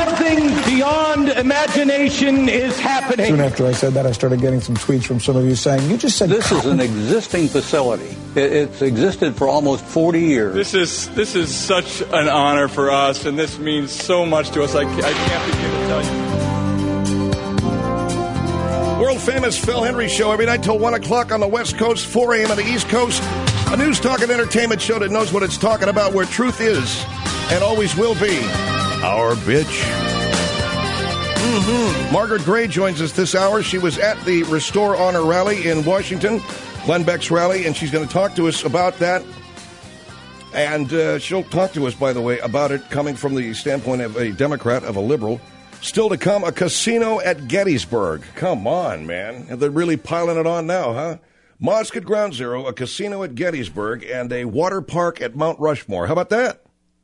Something beyond imagination is happening. Soon after I said that, I started getting some tweets from some of you saying, you just said this is an existing facility. It's existed for almost 40 years. This is such an honor for us, and this means so much to us. I can't begin to tell you. World famous Phil Hendrie Show every night till 1 o'clock on the West Coast, 4 a.m. on the East Coast. A news, talk, and entertainment show that knows what it's talking about, where truth is and always will be our bitch. Margaret Gray joins us this hour. She was at the Restore Honor rally in Washington, Glenn Beck's rally, and she's going to talk to us about that. And she'll talk to us, by the way, about it coming from the standpoint of a Democrat, of a liberal. Still to come, a casino at Gettysburg. Come on, man. They're really piling it on now, huh? Mosque at Ground Zero, a casino at Gettysburg, and a water park at Mount Rushmore. How about that?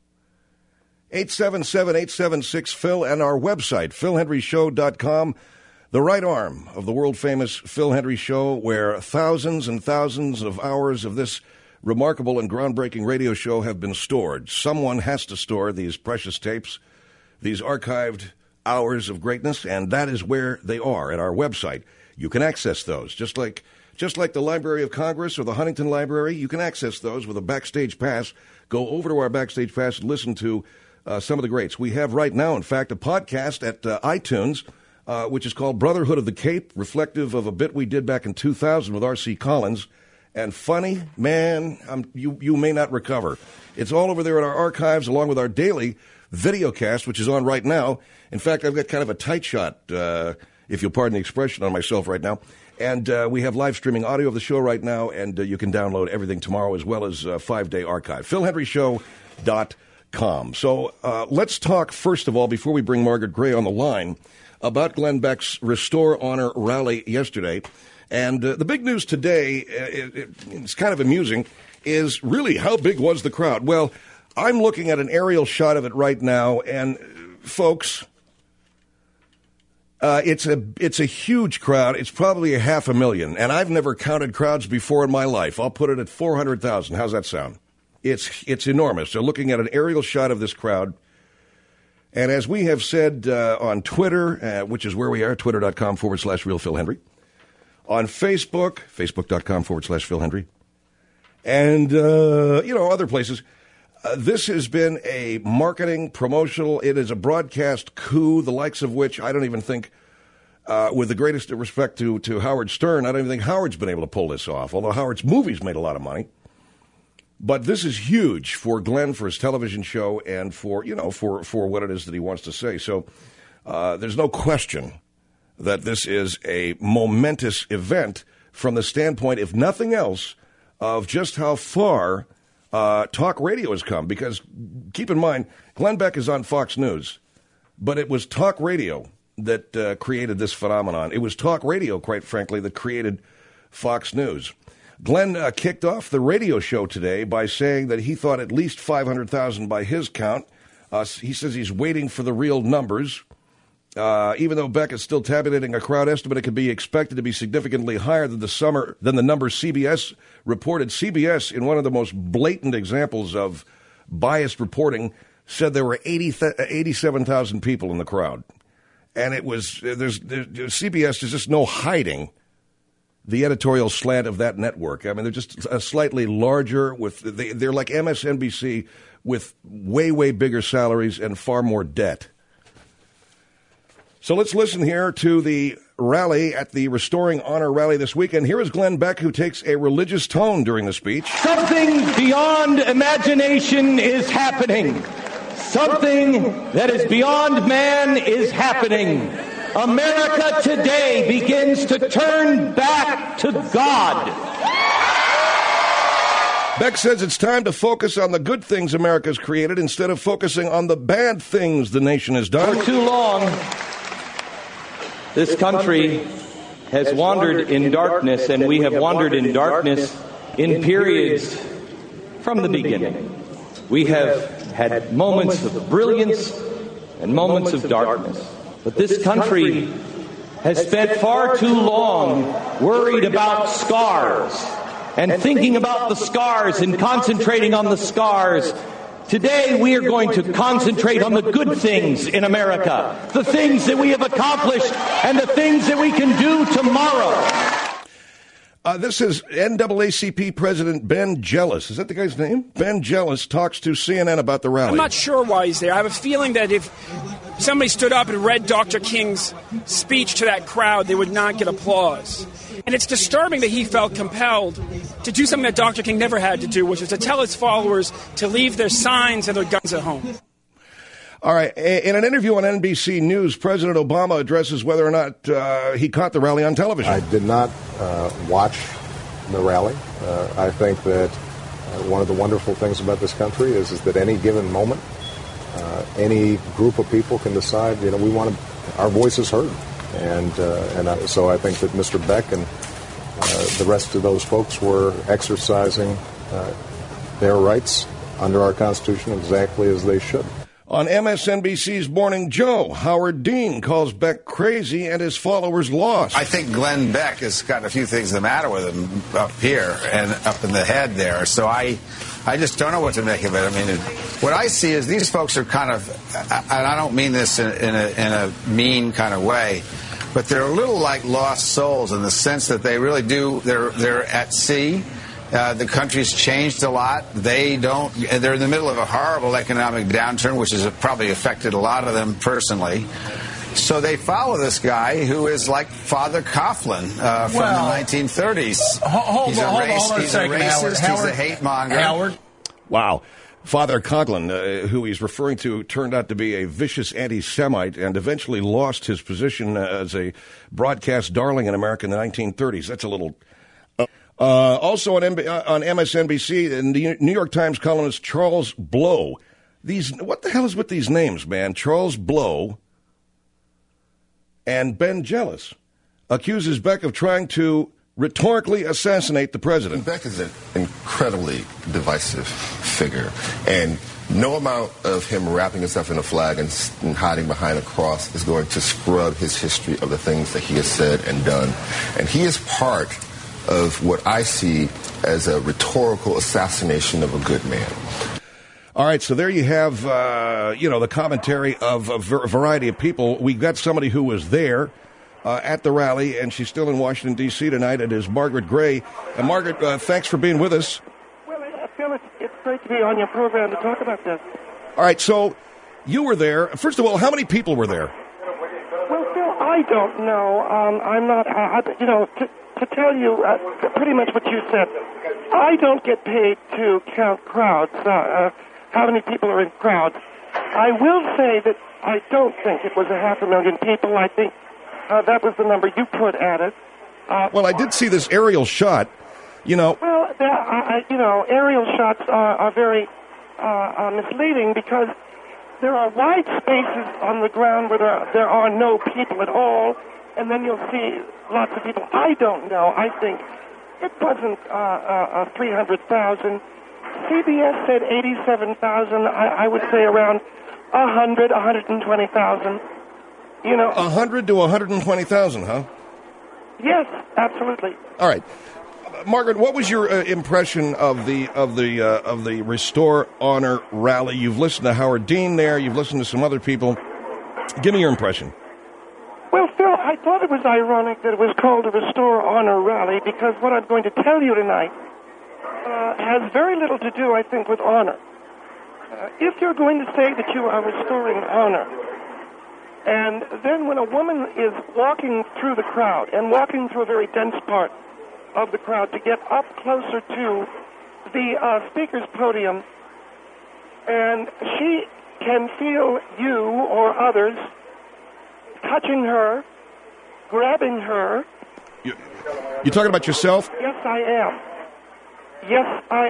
877-876-PHIL and our website, philhendrieshow.com, the right arm of the world-famous Phil Hendrie Show, where thousands and thousands of hours of this remarkable and groundbreaking radio show have been stored. Someone has to store these precious tapes, these archived hours of greatness, and that is where they are, at our website. You can access those, just like the Library of Congress or the Huntington Library. You can access those with a Backstage Pass. Go over to our Backstage Pass and listen to some of the greats. We have right now, in fact, a podcast at iTunes, which is called Brotherhood of the Cape, reflective of a bit we did back in 2000 with R.C. Collins. And funny, man, you may not recover. It's all over there in our archives, along with our daily videocast, which is on right now. In fact, I've got kind of a tight shot, if you'll pardon the expression, on myself right now. And we have live streaming audio of the show right now, and you can download everything tomorrow, as well as 5-day archive. philhendrieshow.com. So let's talk, first of all, before we bring Margaret Gray on the line, about Glenn Beck's Restore Honor rally yesterday. And the big news today, it's kind of amusing, is really how big was the crowd? Well, I'm looking at an aerial shot of it right now, and folks, it's a huge crowd. It's probably 500,000, and I've never counted crowds before in my life. I'll put it at 400,000. How's that sound? It's enormous. So looking at an aerial shot of this crowd, and as we have said on Twitter, which is where we are, twitter.com/RealPhilHendrie, on Facebook, facebook.com/PhilHendrie, and, other places. This has been a marketing, promotional, it is a broadcast coup, the likes of which I don't even think, with the greatest respect to Howard Stern, I don't even think Howard's been able to pull this off, although Howard's movies made a lot of money. But this is huge for Glenn, for his television show, and for what it is that he wants to say. So there's no question that this is a momentous event from the standpoint, if nothing else, of just how far talk radio has come. Because keep in mind, Glenn Beck is on Fox News, but it was talk radio that created this phenomenon. It was talk radio, quite frankly, that created Fox News. Glenn kicked off the radio show today by saying that he thought at least 500,000 by his count. He says he's waiting for the real numbers. Even though Beck is still tabulating a crowd estimate, it could be expected to be significantly higher than the number CBS reported. CBS, in one of the most blatant examples of biased reporting, said there were 87,000 people in the crowd. And it was, CBS, there's just no hiding the editorial slant of that network. I mean, they're just a slightly larger, they're like MSNBC with way, way bigger salaries and far more debt. So let's listen here to the rally at the Restoring Honor rally this weekend. Here is Glenn Beck, who takes a religious tone during the speech. Something beyond imagination is happening. Something that is beyond man is happening. America today begins to turn back to God. Beck says it's time to focus on the good things America's created instead of focusing on the bad things the nation has done. For too long, this country has wandered in darkness, and we have wandered in darkness in periods from the beginning. We have had moments of brilliance and moments of darkness. But this country has spent far too long worried about scars and thinking about the scars and concentrating on the scars Today, we are going to concentrate on the good things in America, the things that we have accomplished and the things that we can do tomorrow. This is NAACP President Ben Jealous. Is that the guy's name? Ben Jealous talks to CNN about the rally. I'm not sure why he's there. I have a feeling that if somebody stood up and read Dr. King's speech to that crowd, they would not get applause. And it's disturbing that he felt compelled to do something that Dr. King never had to do, which was to tell his followers to leave their signs and their guns at home. All right. In an interview on NBC News, President Obama addresses whether or not he caught the rally on television. I did not watch the rally. I think that one of the wonderful things about this country is that any given moment, any group of people can decide, we want our voices heard. So I think that Mr. Beck and the rest of those folks were exercising their rights under our Constitution exactly as they should. On MSNBC's Morning Joe, Howard Dean calls Beck crazy and his followers lost. I think Glenn Beck has got a few things the matter with him up here and up in the head there. So I just don't know what to make of it. I mean, what I see is these folks are kind of, and I don't mean this in a mean kind of way, but they're a little like lost souls in the sense that they really do, they're at sea. The country's changed a lot. They're in the middle of a horrible economic downturn, which has probably affected a lot of them personally. So they follow this guy who is like Father Coughlin from the 1930s. He's a racist. He's a hate monger. Howard. Wow. Father Coughlin, who he's referring to, turned out to be a vicious anti-Semite and eventually lost his position as a broadcast darling in America in the 1930s. That's a little... Also on MSNBC, and the New York Times columnist Charles Blow. What the hell is with these names, man? Charles Blow and Ben Jealous accuses Beck of trying to rhetorically assassinate the president. Beck is an incredibly divisive figure, and no amount of him wrapping himself in a flag and hiding behind a cross is going to scrub his history of the things that he has said and done. And he is part of what I see as a rhetorical assassination of a good man. All right, so there you have, the commentary of a variety of people. We got somebody who was there at the rally, and she's still in Washington, D.C. tonight. It is Margaret Gray. And Margaret, thanks for being with us. Well, I feel it's great to be on your program to talk about this. All right, so you were there. First of all, how many people were there? Well, Phil, I don't know. I'm not, to tell you pretty much what you said, I don't get paid to count crowds, how many people are in crowds. I will say that I don't think it was 500,000 people. I think that was the number you put at it. Well, I did see this aerial shot, Well, aerial shots are very misleading because there are wide spaces on the ground where there are no people at all, and then you'll see lots of people. I don't know. I think it wasn't 300,000. CBS said 87,000. I would say around 120,000. 100 to 120,000, huh? Yes, absolutely. All right, Margaret, what was your impression of the Restore Honor rally? You've listened to Howard Dean there. You've listened to some other people. Give me your impression. Well, Phil, I thought it was ironic that it was called a Restore Honor rally because what I'm going to tell you tonight has very little to do, I think, with honor. If you're going to say that you are restoring honor, and then when a woman is walking through the crowd and walking through a very dense part of the crowd to get up closer to the speaker's podium, and she can feel you or others touching her, grabbing her. You talking about yourself? Yes, I am. Yes, I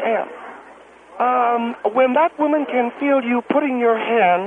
am. When that woman can feel you putting your hand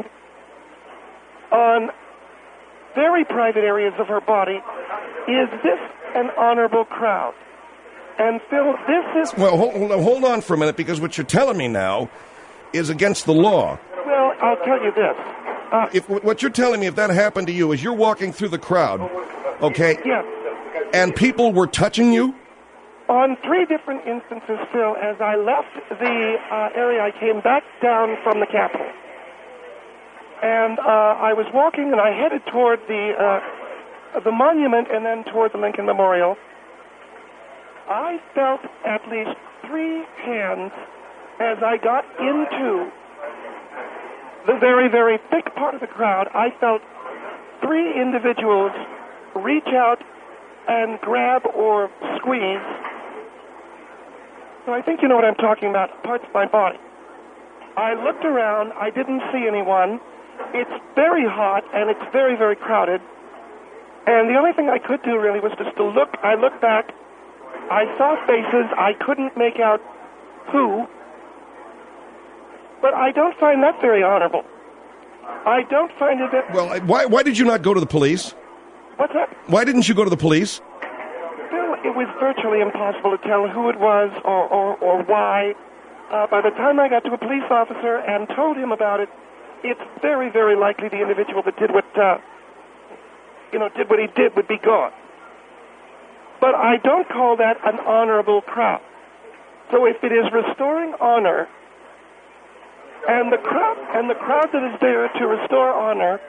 on very private areas of her body, is this an honorable crowd? And Phil, this is... Well, hold on for a minute, because what you're telling me now is against the law. Well, I'll tell you this. What you're telling me, if that happened to you, is you're walking through the crowd, okay? Yes. And people were touching you? On 3 different instances, Phil, as I left the area, I came back down from the Capitol. And I was walking, and I headed toward the monument and then toward the Lincoln Memorial. I felt at least 3 hands as I got into the very, very thick part of the crowd. I felt 3 individuals reach out and grab or squeeze. So I think you know what I'm talking about, parts of my body. I looked around. I didn't see anyone. It's very hot, and it's very, very crowded. And the only thing I could do, really, was just to look. I looked back. I saw faces. I couldn't make out who. But I don't find that very honorable. I don't find it that... Well, why did you not go to the police? What's that? Why didn't you go to the police? Bill, it was virtually impossible to tell who it was or why. By the time I got to a police officer and told him about it, it's very, very likely the individual that did what he did would be gone. But I don't call that an honorable crowd. So if it is restoring honor, and the crowd that is there to restore honor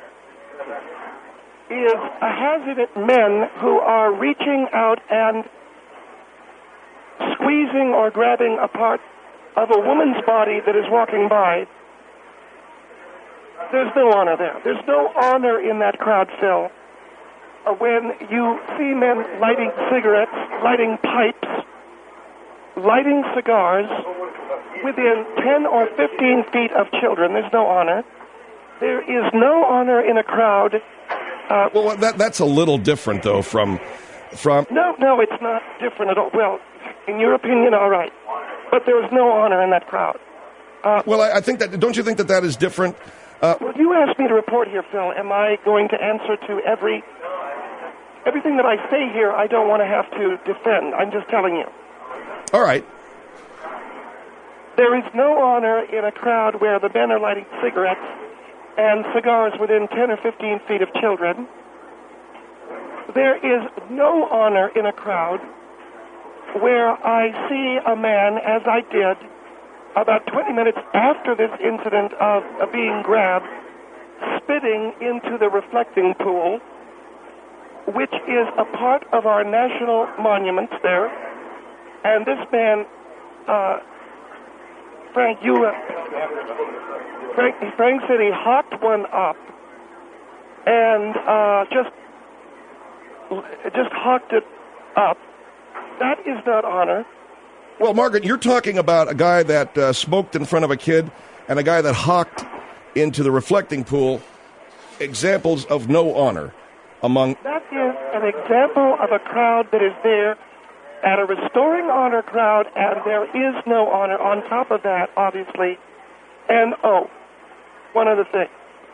has in it men who are reaching out and squeezing or grabbing a part of a woman's body that is walking by, there's no honor there. There's no honor in that crowd, Phil. When you see men lighting cigarettes, lighting pipes, lighting cigars within 10 or 15 feet of children, there's no honor. There is no honor in a crowd. Well, that's a little different, though, from... No, it's not different at all. Well, in your opinion, all right. But there is no honor in that crowd. Well, I think that... Don't you think that is different? Well, you asked me to report here, Phil. Am I going to answer to everything that I say here? I don't want to have to defend. I'm just telling you. All right. There is no honor in a crowd where the men are lighting cigarettes and cigars within 10 or 15 feet of children. There is no honor in a crowd where I see a man, as I did, about 20 minutes after this incident of being grabbed, spitting into the reflecting pool, which is a part of our national monuments there. And this man, Frank said he hawked one up and just hawked it up. That is not honor. Well, Margaret, you're talking about a guy that smoked in front of a kid and a guy that hawked into the reflecting pool. Examples of no honor among... That is an example of a crowd that is there at a restoring honor crowd, and there is no honor on top of that, obviously. And, one other thing.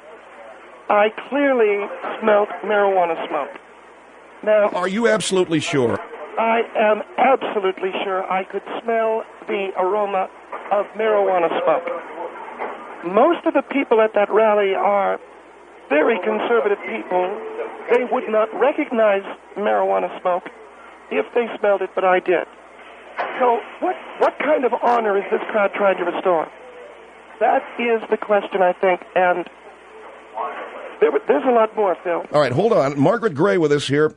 I clearly smelled marijuana smoke. Now, are you absolutely sure? I am absolutely sure I could smell the aroma of marijuana smoke. Most of the people at that rally are very conservative people. They would not recognize marijuana smoke if they smelled it, but I did. So what kind of honor is this crowd trying to restore? That is the question, I think, and there's a lot more, Phil. All right, hold on. Margaret Gray with us here.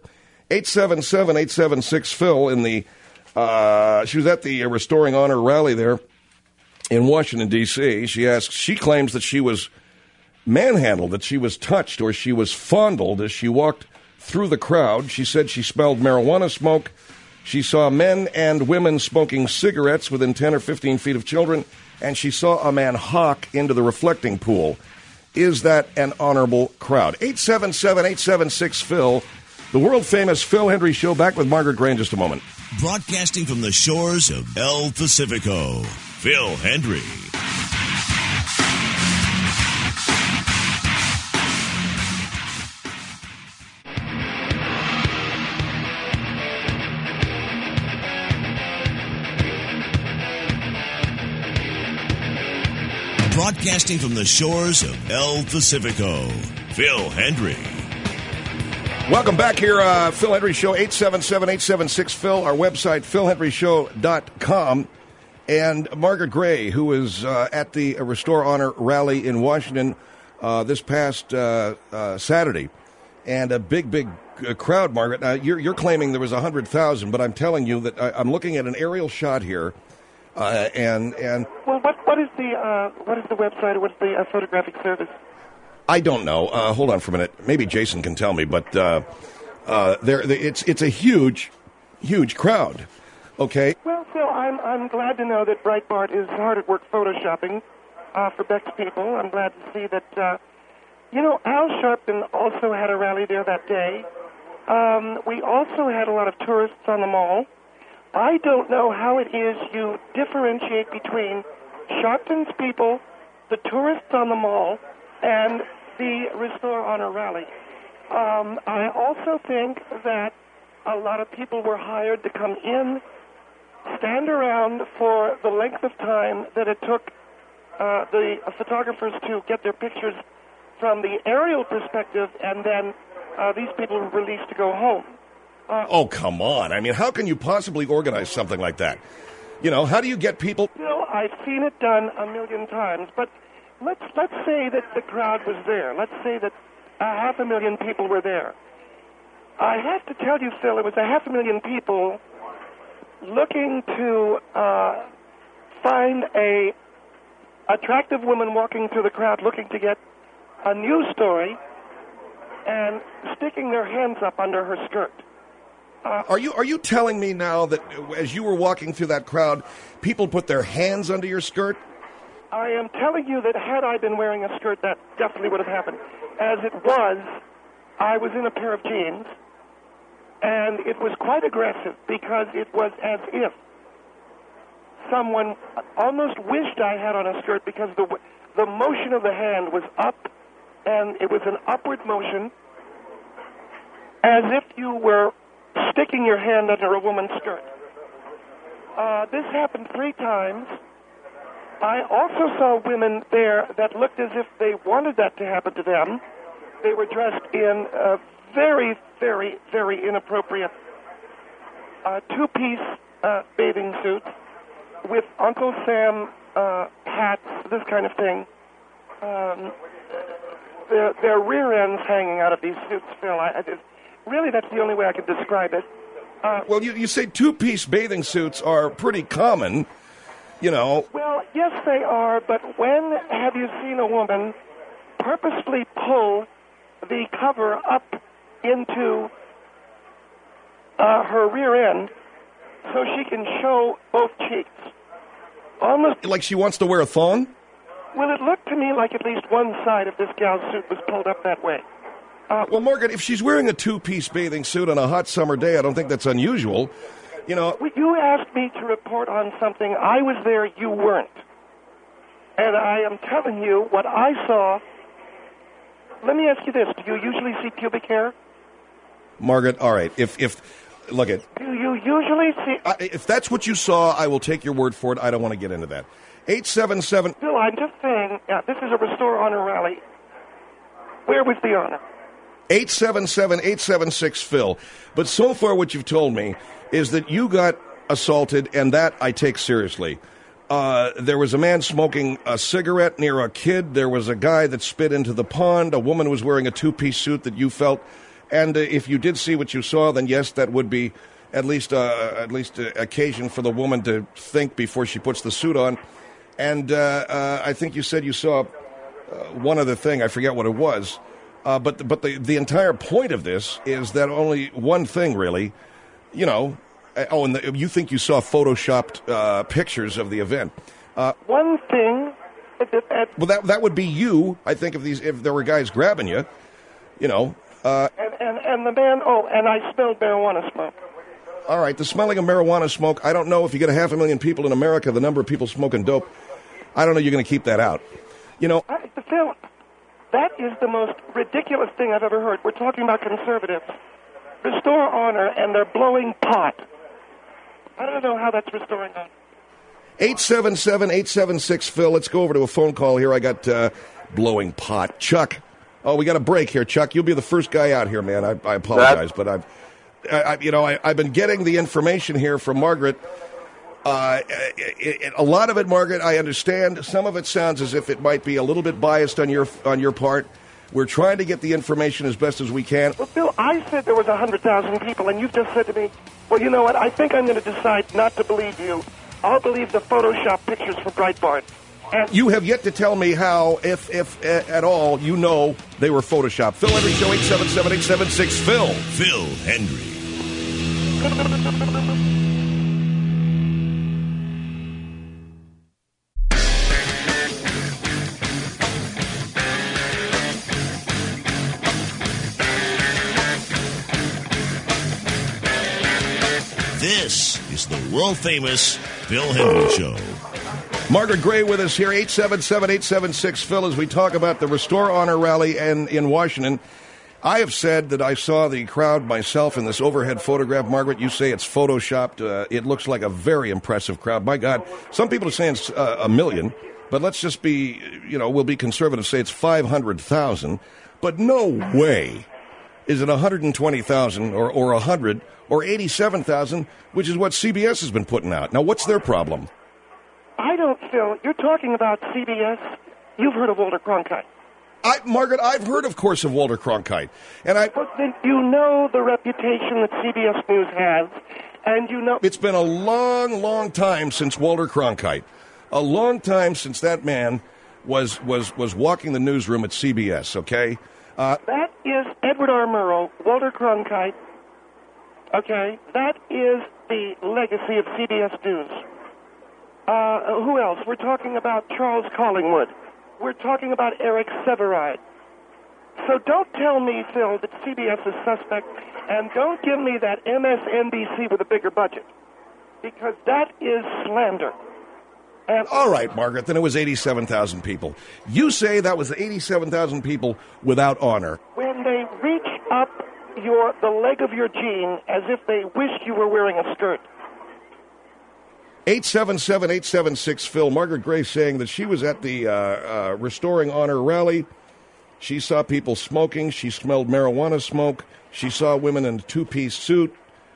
877-876-PHIL in the, she was at the Restoring Honor rally there in Washington, D.C. She claims that she was manhandled, that she was touched or she was fondled as she walked through the crowd. She said she smelled marijuana smoke. She saw men and women smoking cigarettes within 10 or 15 feet of children, and she saw a man hawk into the reflecting pool. Is that an honorable crowd? 877-876-PHIL. The world-famous Phil Hendrie Show, back with Margaret Gray in just a moment. Broadcasting from the shores of El Pacifico, Phil Hendrie. Broadcasting from the shores of El Pacifico, Phil Hendrie. Welcome back here, Phil Hendrie Show, 877-876-PHIL, our website, philhendrieshow.com. And Margaret Gray, who was at the Restore Honor rally in Washington this past Saturday. And a big crowd, Margaret. You're claiming there was 100,000, but I'm telling you that I'm looking at an aerial shot here. And Well, what is the website? What's the photographic service? I don't know. Hold on for a minute. Maybe Jason can tell me. But it's a huge crowd. Okay. Well, Phil, I'm glad to know that Breitbart is hard at work photoshopping for Beck's people. I'm glad to see that. Al Sharpton also had a rally there that day. We also had a lot of tourists on the mall. I don't know how it is you differentiate between Sharpton's people, the tourists on the mall, and the Restore Honor rally. I also think that a lot of people were hired to come in, stand around for the length of time that it took the photographers to get their pictures from the aerial perspective, and then these people were released to go home. Oh, come on. I mean, how can you possibly organize something like that? How do you get people? I've seen it done a million times, but let's say that the crowd was there. Let's say that 500,000 people were there. I have to tell you, Phil, it was 500,000 people looking to find a attractive woman walking through the crowd looking to get a news story and sticking their hands up under her skirt. Are you telling me now that as you were walking through that crowd, people put their hands under your skirt? I am telling you that had I been wearing a skirt, that definitely would have happened. As it was, I was in a pair of jeans, and it was quite aggressive because it was as if someone almost wished I had on a skirt because the motion of the hand was up, and it was an upward motion, as if you were sticking your hand under a woman's skirt. This happened 3 times. I also saw women there that looked as if they wanted that to happen to them. They were dressed in very, very, very inappropriate 2-piece bathing suits with Uncle Sam hats, this kind of thing. Their rear ends hanging out of these suits, Phil. Really, that's the only way I could describe it. Well, you say 2-piece bathing suits are pretty common, Well, yes, they are, but when have you seen a woman purposefully pull the cover up into her rear end so she can show both cheeks? Almost like she wants to wear a thong? Well, it looked to me like at least one side of this gal's suit was pulled up that way. Well, Margaret, if she's wearing a 2-piece bathing suit on a hot summer day, I don't think that's unusual. You asked me to report on something. I was there, you weren't. And I am telling you what I saw. Let me ask you this. Do you usually see pubic hair? Margaret, all right. Look at. Do you usually see... if that's what you saw, I will take your word for it. I don't want to get into that. 877... Bill, I'm just saying, this is a Restore Honor rally. Where was the honor? 877-876-PHIL. But so far what you've told me is that you got assaulted, and that I take seriously. There was a man smoking a cigarette near a kid. There was a guy that spit into the pond. A woman was wearing a 2-piece suit that you felt. And if you did see what you saw, then yes, that would be at least occasion for the woman to think before she puts the suit on. And I think you said you saw one other thing. I forget what it was. But the entire point of this is that only one thing, really, and you think you saw photoshopped pictures of the event. One thing. Well, that would be you. I think if there were guys grabbing you, And the man. Oh, and I smelled marijuana smoke. All right, the smelling of marijuana smoke. I don't know if you get 500,000 people in America, the number of people smoking dope. I don't know. You're going to keep that out. Phil, that is the most ridiculous thing I've ever heard. We're talking about conservatives. Restore honor, and they're blowing pot. I don't know how that's restoring honor. 877-876-PHIL. Let's go over to a phone call here. I got blowing pot. Chuck, Oh, we got a break here, Chuck. You'll be the first guy out here, man. I apologize, but I've been getting the information here from Margaret. A lot of it, Margaret, I understand. Some of it sounds as if it might be a little bit biased on your part. We're trying to get the information as best as we can. Well, Bill, I said there was 100,000 people, and you've just said to me, well, you know what? I think I'm going to decide not to believe you. I'll believe the Photoshop pictures for Breitbart. And you have yet to tell me how, if at all, you know they were Photoshopped. Phil Hendry Show, 877-876-PHIL. Phil Hendry. This is the world-famous Phil Hendry Show. Margaret Gray with us here, 877-876-PHIL, as we talk about the Restore Honor rally in Washington. I have said that I saw the crowd myself in this overhead photograph. Margaret, you say it's Photoshopped. It looks like a very impressive crowd. My God, some people are saying it's a million, but let's just be, we'll be conservative, say it's 500,000. But no way is it 120,000 or 100 or 87,000, which is what CBS has been putting out. Now, what's their problem? I don't feel... You're talking about CBS. You've heard of Walter Cronkite. Margaret, I've heard, of course, of Walter Cronkite. But then you know the reputation that CBS News has, and you know... It's been a long, long time since Walter Cronkite. A long time since that man was walking the newsroom at CBS, okay? That is Edward R. Murrow, Walter Cronkite. Okay? That is the legacy of CBS News. Who else? We're talking about Charles Collingwood. We're talking about Eric Sevareid. So don't tell me, Phil, that CBS is suspect, and don't give me that MSNBC with a bigger budget, because that is slander. And all right, Margaret, then it was 87,000 people. You say that was 87,000 people without honor. When they reach up the leg of your jean as if they wished you were wearing a skirt. 877-876-PHIL. Margaret Gray saying that she was at the Restoring Honor rally. She saw people smoking. She smelled marijuana smoke. She saw women in a two-piece suit,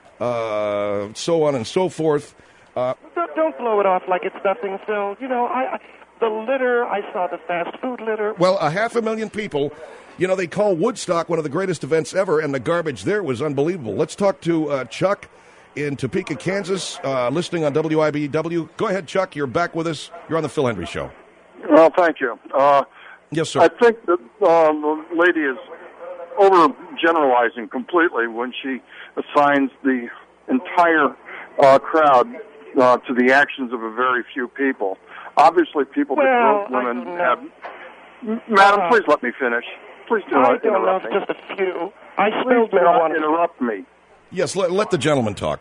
so on and so forth. Don't blow it off like it's nothing, Phil. The litter, I saw the fast food litter. Well, 500,000 people. They call Woodstock one of the greatest events ever, and the garbage there was unbelievable. Let's talk to Chuck in Topeka, Kansas, listening on WIBW. Go ahead, Chuck. You're back with us. You're on the Phil Hendry Show. Well, thank you. Yes, sir. I think that the lady is overgeneralizing completely when she assigns the entire crowd to the actions of a very few people. Obviously, people that grope women have... Madam, please let me finish. Please do not interrupt me. Just a few. Please do not interrupt me. Yes, let the gentleman talk.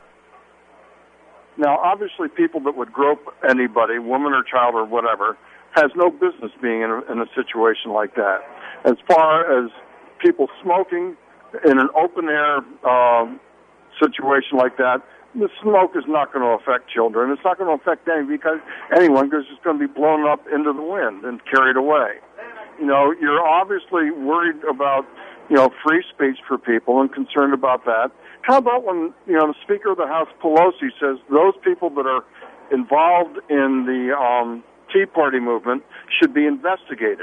Now, obviously, people that would grope anybody, woman or child or whatever, has no business being in a situation like that. As far as people smoking in an open-air situation like that, the smoke is not going to affect children. It's not going to affect anyone because it's going to be blown up into the wind and carried away. You're obviously worried about, free speech for people and concerned about that. How about when, the Speaker of the House, Pelosi, says those people that are involved in the Tea Party movement should be investigated?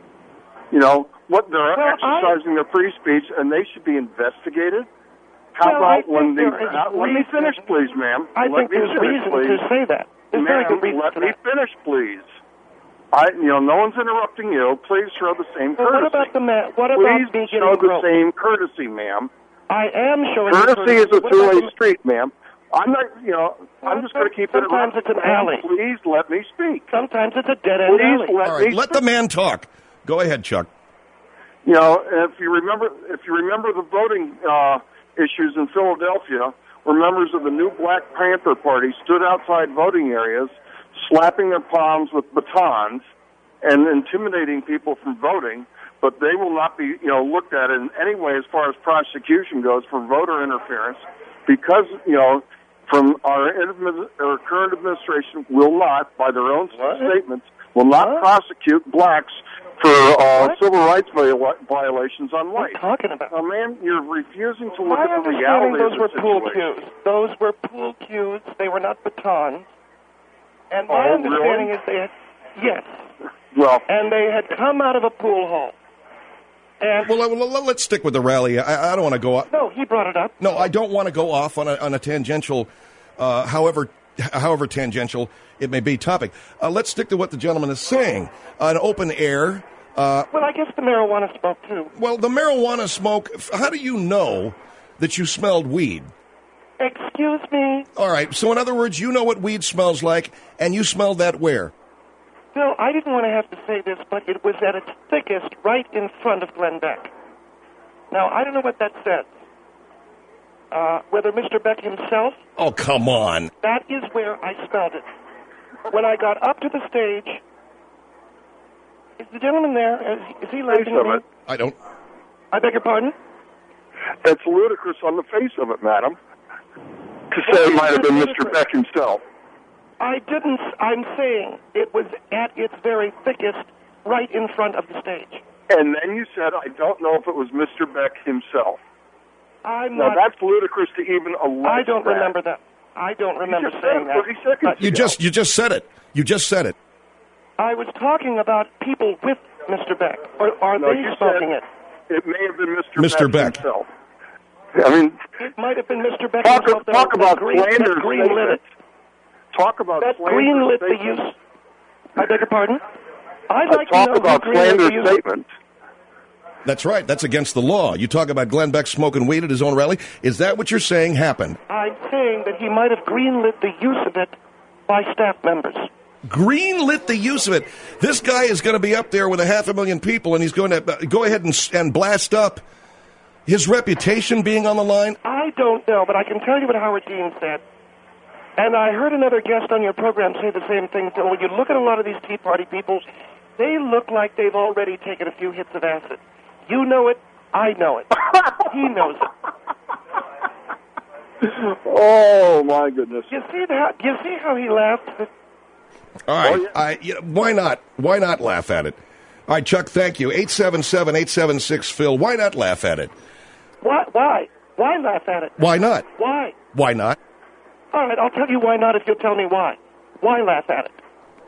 They're exercising their free speech and they should be investigated? How about when they... let me finish, please, ma'am. I think there's reason to say that. Ma'am, let me finish, please. No one's interrupting you. Please show the same courtesy. What about please show the same courtesy, ma'am. I am showing courtesy is a two-way street, ma'am. I'm not, I'm just going to keep sometimes interrupting. It's an alley. Please let me speak. Sometimes it's a dead-end alley. All right, let the man talk. Go ahead, Chuck. If you remember the voting issues in Philadelphia, where members of the new Black Panther Party stood outside voting areas, slapping their palms with batons and intimidating people from voting, but they will not be, looked at in any way as far as prosecution goes for voter interference because, from our current administration will not, by their own statements, will not prosecute blacks for civil rights violations on whites. What are you talking about? Now, man, you're refusing to look My at the understanding, reality those of were the pool situation. cues. Those were pool cues. They were not batons. And my Oh, understanding really? is they had, yes. Well, and they had come out of a pool hall. And well, let's stick with the rally. I don't want to go off. No, he brought it up. No, I don't want to go off on a tangential, however tangential it may be, topic. Let's stick to what the gentleman is saying. An open air. Well, I guess the marijuana smoke, too. Well, the marijuana smoke, how do you know that you smelled weed? Excuse me? All right, so in other words, you know what weed smells like, and you smelled that where? Phil, I didn't want to have to say this, but it was at its thickest right in front of Glenn Beck. Now, I don't know what that says. Whether Mr. Beck himself... Oh, come on. That is where I smelled it. When I got up to the stage... Is the gentleman there? Is he laughing at me? I don't... I beg your pardon? That's ludicrous on the face of it, madam. To say it might have been Mr. Beck himself. I didn't. I'm saying it was at its very thickest right in front of the stage. And then you said, I don't know if it was Mr. Beck himself. I'm now, not... that's ludicrous to even allege I don't that. remember that. I don't remember You just saying said it 30 seconds You just said it. You just said it. I was talking about people with Mr. Beck. Or are No, they you smoking said it? It may have been Mr. Beck. himself. I mean, it might have been Mr. Beck talk himself. about that slanderous greenlit it. Talk about that slanderous greenlit the statements. use. I beg your pardon? I'd like to Talk know about who greenlit the slanderous use. statements. That's right. That's against the law. You talk about Glenn Beck smoking weed at his own rally. Is that what you're saying happened? I'm saying that he might have greenlit the use of it by staff members. Greenlit the use of it. This guy is going to be up there with 500,000 people, and he's going to go ahead and blast up his reputation being on the line. I don't know, but I can tell you what Howard Dean said. And I heard another guest on your program say the same thing. So when you look at a lot of these Tea Party people, they look like they've already taken a few hits of acid. You know it. I know it. He knows it. Oh, my goodness. You see how he laughed? All right. Why not? Why not laugh at it? All right, Chuck, thank you. 877-876-PHIL. Why not laugh at it? Why? Why laugh at it? Why not? Why? Why not? All right, I'll tell you why not if you'll tell me why. Why laugh at it?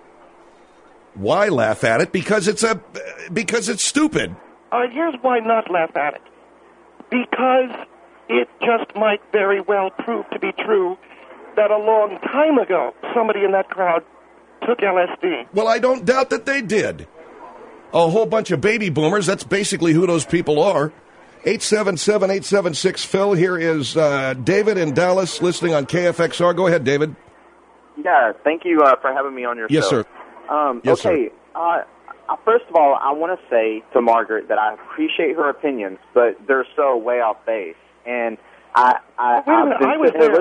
Why laugh at it? Because it's stupid. All right, here's why not laugh at it. Because it just might very well prove to be true that a long time ago somebody in that crowd took LSD. Well, I don't doubt that they did. A whole bunch of baby boomers, that's basically who those people are. 877-876-PHIL. Here is David in Dallas listening on KFXR. Go ahead, David. Yeah, thank you for having me on your Yes, show. sir. Yes, okay, first of all, I want to say to Margaret that I appreciate her opinions, but they're so way off base. And Wait a minute, I was there.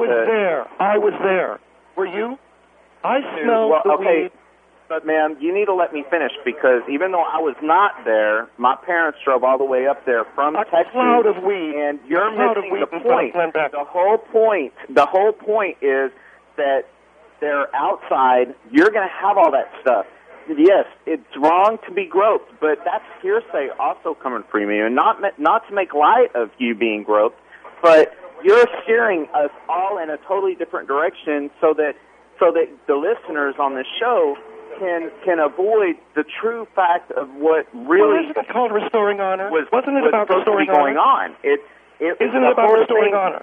I was there. Were you? I smelled the weed. But, ma'am, you need to let me finish because even though I was not there, my parents drove all the way up there from Texas. Cloud of weed. And you're missing the in front of point. Glenn Beck. The whole point is that they're outside. You're going to have all that stuff. Yes, it's wrong to be groped, but that's hearsay also coming from you. And not to make light of you being groped, but you're steering us all in a totally different direction so that the listeners on this show can avoid the true fact of what really isn't it called restoring honor? Wasn't it was about supposed to be restoring going honor? on? Isn't it about restoring honor?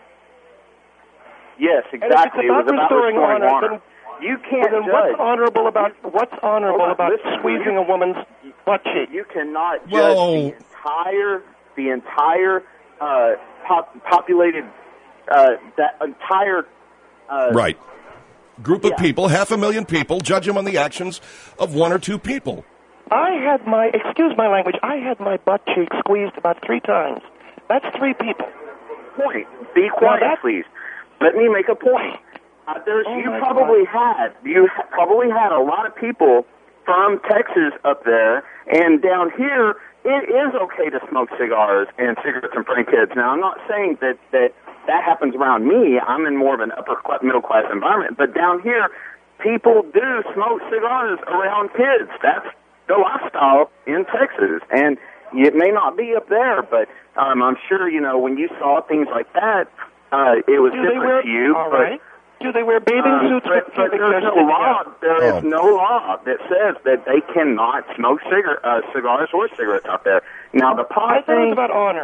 Yes, And exactly. if it's about restoring honor, honor. You can't then judge. what's honorable about squeezing a woman's butt cheek? You cannot judge the entire populated that entire right. Group of people, 500,000 people, judge them on the actions of one or two people. Excuse my language, I had my butt cheek squeezed about 3 times. That's 3 people. Point. Be quiet, please. Let me make a point. You probably had a lot of people from Texas up there, and down here, it is okay to smoke cigars and cigarettes in front of kids. Now, I'm not saying that happens around me. I'm in more of an upper middle class environment, but down here, people do smoke cigars around kids. That's the lifestyle in Texas, and it may not be up there, but I'm sure, when you saw things like that, it was different to you. All right. Do they wear bathing suits? But there's no law. There is no law that says that they cannot smoke cigars or cigarettes out there. Now, the pot thing, about honor.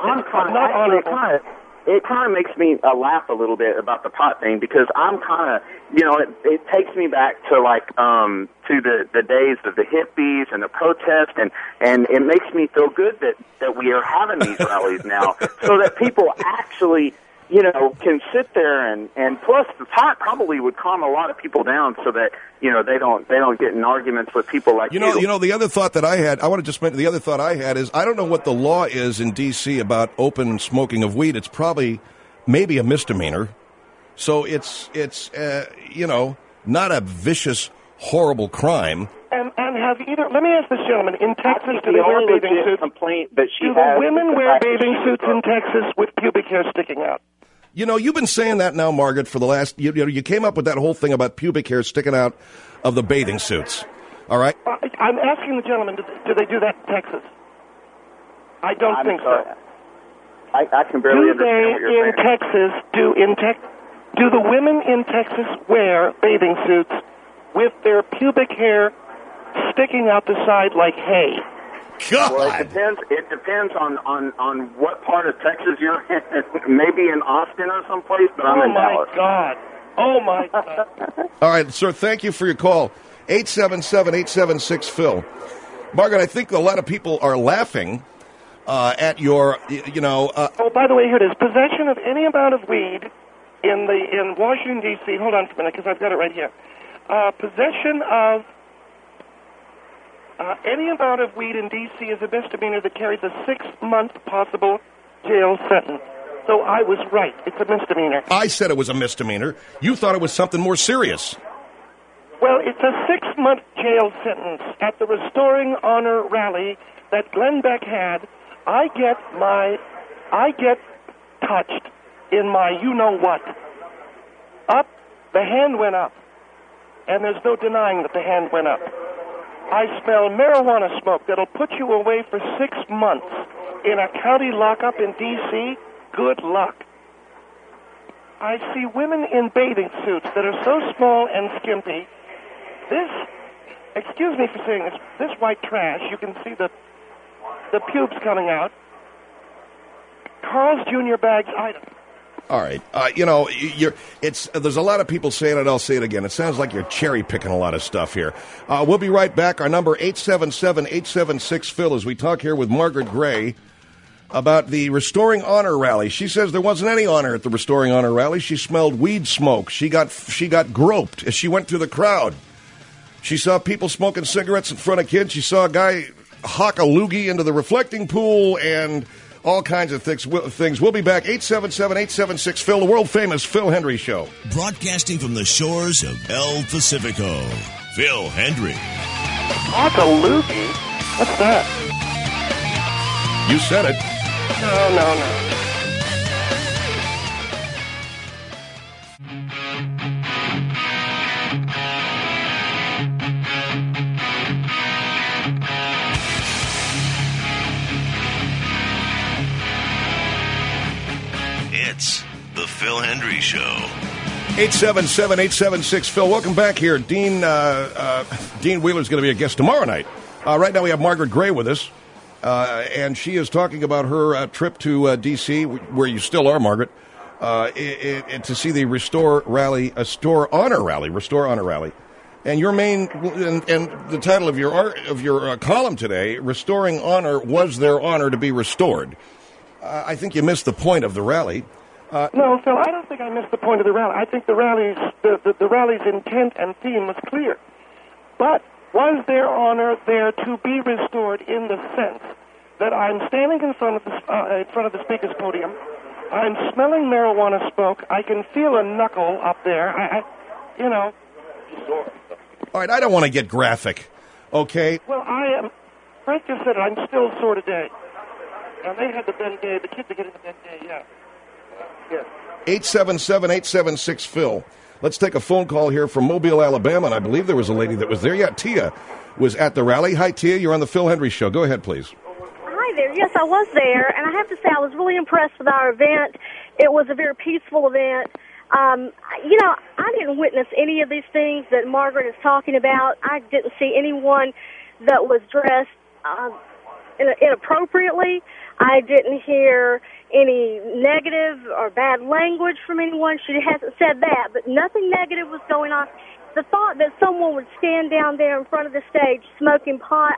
It kind of makes me laugh a little bit about the pot thing, because I'm kind of, it takes me back to to the days of the hippies and the protest, and it makes me feel good that we are having these rallies now, so that people actually, can sit there and plus the pot probably would calm a lot of people down, so that they don't get in arguments with people like you. The other thought that I had, I want to just mention the other thought I had is I don't know what the law is in D.C. about open smoking of weed. It's probably maybe a misdemeanor, so it's not a vicious, horrible crime. And have either? Let me ask this gentleman: in Texas, do they wear bathing suits? Do the women wear bathing suits in Texas with pubic hair sticking out? You've been saying that now, Margaret, for the last. You came up with that whole thing about pubic hair sticking out of the bathing suits. All right. I'm asking the gentleman: do they do that in Texas? I don't think so. I can barely understand what you're saying. Do the women in Texas wear bathing suits with their pubic hair sticking out the side like hay? God. Well, it depends on what part of Texas you're in. Maybe in Austin or someplace, but I'm in Dallas. Oh, my God. All right, sir, thank you for your call. 877-876-PHIL. Margaret, I think a lot of people are laughing at your, Oh, by the way, here it is. Possession of any amount of weed in Washington, D.C. Hold on for a minute, because I've got it right here. Possession of any amount of weed in D.C. is a misdemeanor that carries a 6-month possible jail sentence. So I was right. It's a misdemeanor. I said it was a misdemeanor. You thought it was something more serious. Well, it's a 6-month jail sentence. At the Restoring Honor rally that Glenn Beck had, I get touched in my you-know-what. Up, the hand went up. And there's no denying that the hand went up. I smell marijuana smoke that'll put you away for 6 months in a county lockup in D.C. Good luck. I see women in bathing suits that are so small and skimpy. Excuse me for saying this, this white trash, you can see the pubes coming out. Carl's Jr. Bags item. All right. There's a lot of people saying it. I'll say it again. It sounds like you're cherry-picking a lot of stuff here. We'll be right back. Our number, 877-876-PHIL, as we talk here with Margaret Gray about the Restoring Honor rally. She says there wasn't any honor at the Restoring Honor rally. She smelled weed smoke. She got groped as she went through the crowd. She saw people smoking cigarettes in front of kids. She saw a guy hawk a loogie into the reflecting pool and all kinds of things. We'll be back. 877-876-PHIL, the world-famous Phil Hendrie Show. Broadcasting from the shores of El Pacifico, Phil Hendrie. Hawk a loogie? What's that? You said it. No. It's the Phil Hendrie Show. 877-876-PHIL. Welcome back here. Dean Wheeler's going to be a guest tomorrow night. Right now we have Margaret Gray with us, and she is talking about her trip to D.C., where you still are, Margaret, to see the Restore Honor Rally. And your main and the title of your column today, Restoring Honor, was their honor to be restored. I think you missed the point of the rally. No, Phil, I don't think I missed the point of the rally. I think the rally's intent and theme was clear. But was their honor there to be restored in the sense that I'm standing in front of the speaker's podium, I'm smelling marijuana smoke, I can feel a knuckle up there, All right, I don't want to get graphic, okay? Well, Frank just said it, I'm still sore today. And they had the Ben Day, the kids are getting the Ben Day, yeah. Yes. 877-876-PHIL. Let's take a phone call here from Mobile, Alabama, and I believe there was a lady that was there. Yeah, Tia was at the rally. Hi, Tia. You're on the Phil Hendry Show. Go ahead, please. Hi there. Yes, I was there, and I have to say I was really impressed with our event. It was a very peaceful event. You know, I didn't witness any of these things that Margaret is talking about. I didn't see anyone that was dressed inappropriately. I didn't hear any negative or bad language from anyone. She hasn't said that, but nothing negative was going on. The thought that someone would stand down there in front of the stage smoking pot,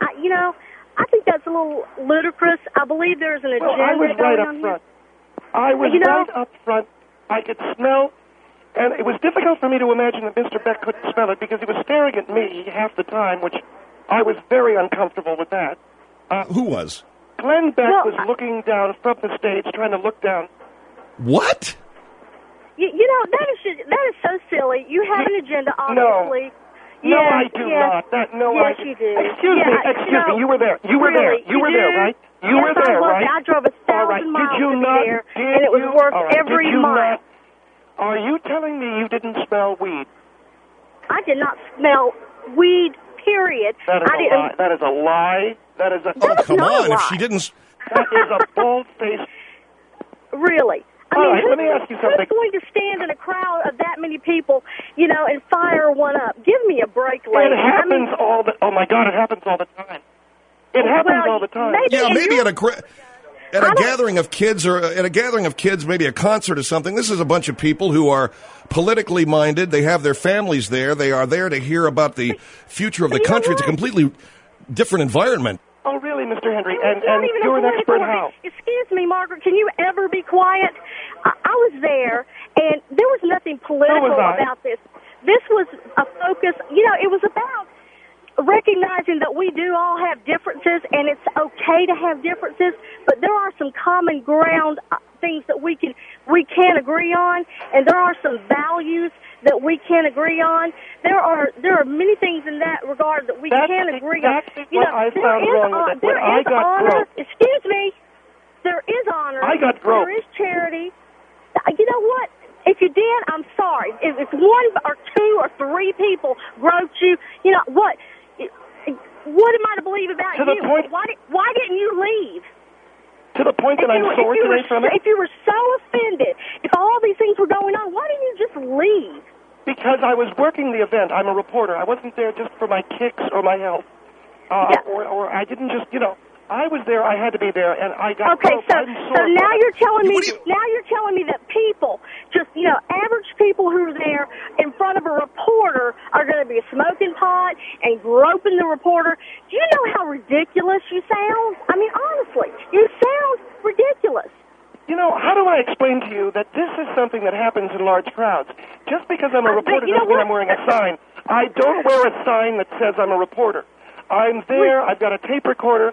I think that's a little ludicrous. I believe there's an agenda. Well, I was right up front. I was right up front. I could smell, and it was difficult for me to imagine that Mr. Beck couldn't smell it because he was staring at me half the time, which I was very uncomfortable with that. Who was? Glenn Beck was looking down from the stage, trying to look down. What? You know, that is so silly. You have an agenda, obviously. No, I do not. Yes, you do. Excuse me. You were there. You were there. You were there, right? You were there, right? I drove 1,000 miles to be there, and it was worth every mile. Are you telling me you didn't smell weed? I did not smell weed, period. That is a lie. That is a lie. That is a... Oh, come on. If she didn't... That is a bold-faced... Really? All right, let me ask you something. Who's going to stand in a crowd of that many people, and fire one up? Give me a break, lady. It happens all the... Oh, my God, it happens all the time. It happens all the time. Maybe at a gathering of kids maybe a concert or something. This is a bunch of people who are politically minded. They have their families there. They are there to hear about the future of the country. It's a completely different environment. Oh, really, Mr. Henry? And you're an expert how? Excuse me, Margaret, can you ever be quiet? I was there, and there was nothing political about this. This was a focus, it was about recognizing that we do all have differences, and it's okay to have differences, but there are some common ground things that we can agree on, and there are some values that we can agree on. There are many things in that regard that we can agree on. I found wrong with it. There is honor. Excuse me. There is honor. I got groped. There is charity. You know what? If you did, I'm sorry. If one or two or three people groped you, you know what? What am I to believe about you? Why didn't you leave? To the point that I'm sore today from it? If you were so offended, if all these things were going on, why didn't you just leave? Because I was working the event. I'm a reporter. I wasn't there just for my kicks or my health. Or I didn't just, I was there. I had to be there, and I got. Okay, so now you're telling me that people, just average people who are there in front of a reporter, are going to be smoking pot and groping the reporter. Do you know how ridiculous you sound? I mean, honestly, you sound ridiculous. How do I explain to you that this is something that happens in large crowds? Just because I'm a reporter doesn't mean I'm wearing a sign. I don't wear a sign that says I'm a reporter. I'm there. I've got a tape recorder.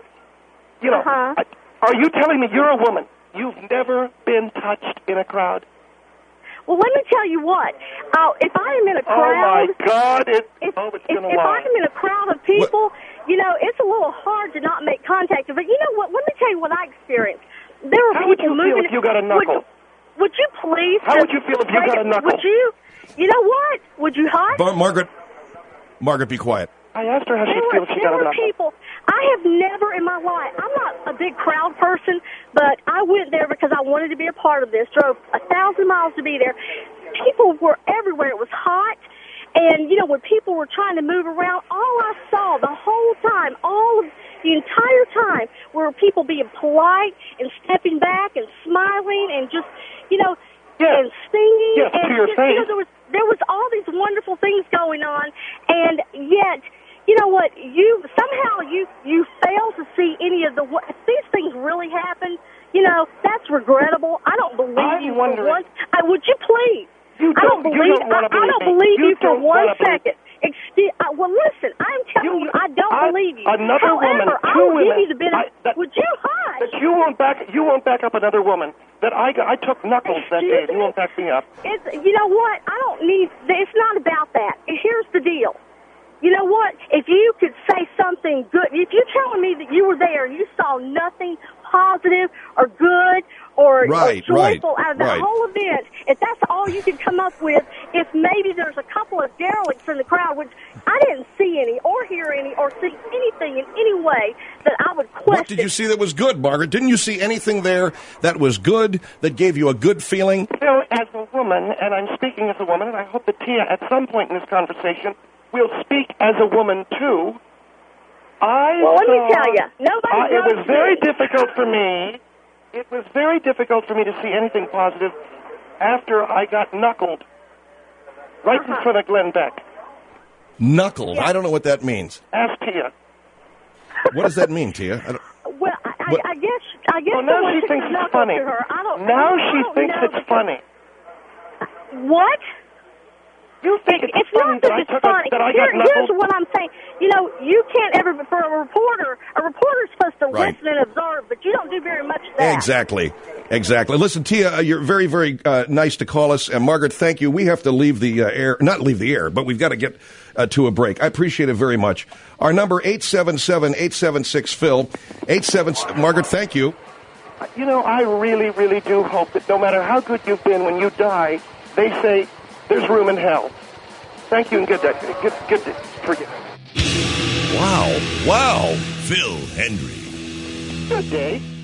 Are you telling me you're a woman? You've never been touched in a crowd? Well, let me tell you what. If I am in a crowd... Oh, my God. If I'm in a crowd of people, it's a little hard to not make contact. But you know what? Let me tell you what I experienced. There were How would you feel if you got a knuckle? Would you please... How would you feel if you got a knuckle? Would you... You know what? Would you hush? Margaret, be quiet. I asked her how she'd feel if she got a knuckle. I have never in my life, I'm not a big crowd person, but I went there because I wanted to be a part of this, drove 1,000 miles to be there. People were everywhere. It was hot, and, when people were trying to move around, all I saw the whole time, the entire time, were people being polite and stepping back and smiling and just, and singing. Yes, and to your face. There was all these wonderful things going on, and yet... You know what? You fail to see any of if these things really happen, that's regrettable. I don't believe you for one. Would you please? I don't believe you for 1 second. Well, listen, I'm telling you, I don't believe you. Another woman, two women. Would you hush? That you won't back up another woman. That I took knuckles that day. You won't back me up. You know what? I don't need. It's not about that. Here's the deal. You know what? If you could say something good, if you're telling me that you were there and you saw nothing positive or good or Right, joyful right, out of the right. whole event, if that's all you can come up with, if maybe there's a couple of derelicts in the crowd, which I didn't see any or hear any or see anything in any way that I would question. What did you see that was good, Margaret? Didn't you see anything there that was good, that gave you a good feeling? Phil, as a woman, and I'm speaking as a woman, and I hope that Tia at some point in this conversation will speak as a woman too. Well, let me tell you, nobody it was loves very me. difficult for me. It was very difficult for me to see anything positive after I got knuckled right in front of Glenn Beck. Knuckled. I don't know what that means. Ask Tia. What does that mean, Tia? I don't, Well, I guess Well, now someone she took thinks a it's knuckle funny. to her. I don't Now I she don't thinks know it's funny. What? You think it's funny not that that I it's took funny. that I got Here's knuckled? what I'm saying. You know, you can't ever, for a reporter's supposed to Right. listen and observe, but you don't do very much of that. Exactly. Listen, Tia, you're very, very nice to call us. And Margaret, thank you. We have to leave the air, not leave the air, but we've got to get to a break. I appreciate it very much. Our number, 877-876-PHIL. Margaret, thank you. You know, I really, really do hope that no matter how good you've been, when you die, they say there's room in hell. Thank you and good day. Good day for you. Wow. Phil Hendrie. Good day.